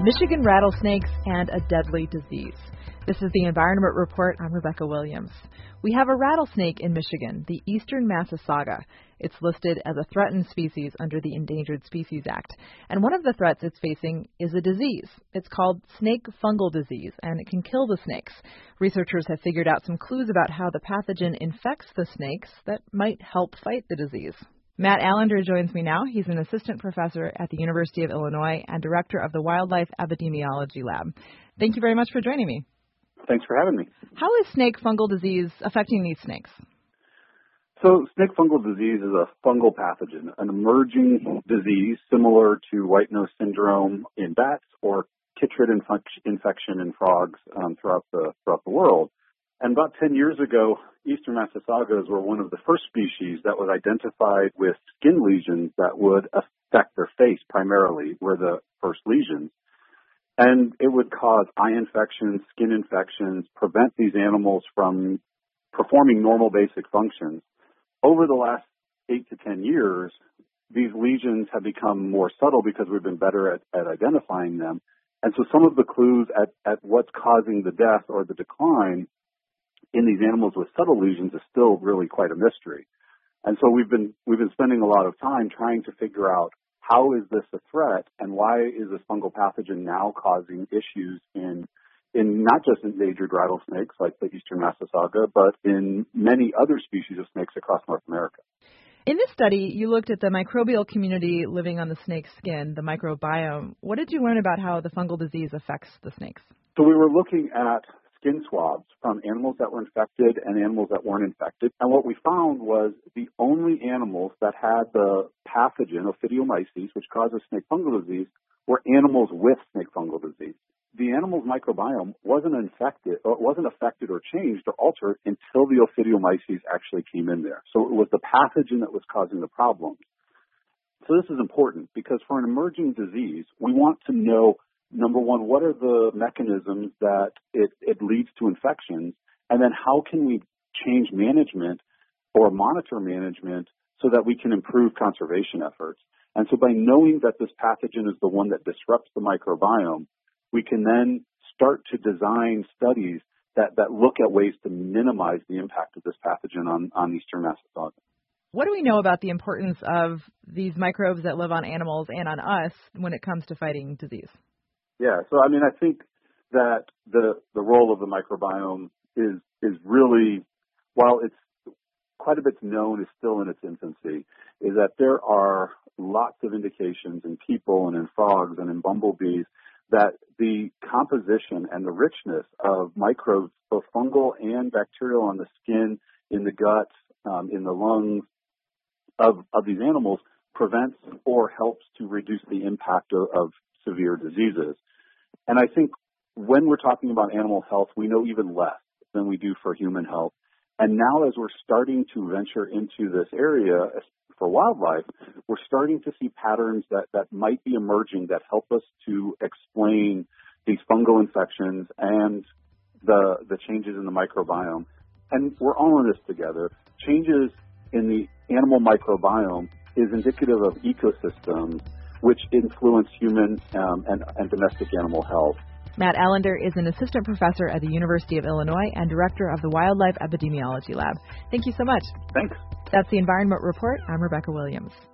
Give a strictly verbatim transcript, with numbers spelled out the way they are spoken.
Michigan rattlesnakes and a deadly disease. This is the Environment Report. I'm Rebecca Williams. We have a rattlesnake in Michigan, the eastern Massasauga. It's listed as a threatened species under the Endangered Species Act. And one of the threats it's facing is a disease. It's called snake fungal disease, and it can kill the snakes. Researchers have figured out some clues about how the pathogen infects the snakes that might help fight the disease. Matt Allender joins me now. He's an assistant professor at the University of Illinois and director of the Wildlife Epidemiology Lab. Thank you very much for joining me. Thanks for having me. How is snake fungal disease affecting these snakes? So snake fungal disease is a fungal pathogen, an emerging disease similar to white nose syndrome in bats or chytrid inf- infection in frogs um, throughout the throughout the world. And about ten years ago, eastern Massasaugas were one of the first species that was identified with skin lesions that would affect their face primarily, were the first lesions. And it would cause eye infections, skin infections, prevent these animals from performing normal basic functions. Over the last eight to ten years, these lesions have become more subtle because we've been better at, at identifying them. And so some of the clues at, at what's causing the death or the decline in these animals with subtle lesions is still really quite a mystery. And so we've been we've been spending a lot of time trying to figure out how is this a threat and why is this fungal pathogen now causing issues in in not just endangered rattlesnakes like the eastern Massasauga, but in many other species of snakes across North America. In this study, you looked at the microbial community living on the snake's skin, the microbiome. What did you learn about how the fungal disease affects the snakes? So we were looking at skin swabs from animals that were infected and animals that weren't infected. And what we found was the only animals that had the pathogen, Ophidiomyces, which causes snake fungal disease, were animals with snake fungal disease. The animal's microbiome wasn't infected, or wasn't affected or changed or altered until the Ophidiomyces actually came in there. So it was the pathogen that was causing the problems. So this is important because for an emerging disease, we want to know, number one, what are the mechanisms that it, it leads to infections? And then how can we change management or monitor management so that we can improve conservation efforts? And so by knowing that this pathogen is the one that disrupts the microbiome, we can then start to design studies that, that look at ways to minimize the impact of this pathogen on, on eastern Massasauga. What do we know about the importance of these microbes that live on animals and on us when it comes to fighting disease? Yeah, so I mean, I think that the the role of the microbiome is is really, while it's quite a bit known, is still in its infancy, is that there are lots of indications in people and in frogs and in bumblebees that the composition and the richness of microbes, both fungal and bacterial on the skin, in the gut, um, in the lungs of, of these animals prevents or helps to reduce the impact of, of severe diseases. And I think when we're talking about animal health, we know even less than we do for human health. And now as we're starting to venture into this area for wildlife, we're starting to see patterns that, that might be emerging that help us to explain these fungal infections and the, the changes in the microbiome. And we're all in this together. Changes in the animal microbiome is indicative of ecosystems which influence human um, and, and domestic animal health. Matt Allender is an assistant professor at the University of Illinois and director of the Wildlife Epidemiology Lab. Thank you so much. Thanks. That's the Environment Report. I'm Rebecca Williams.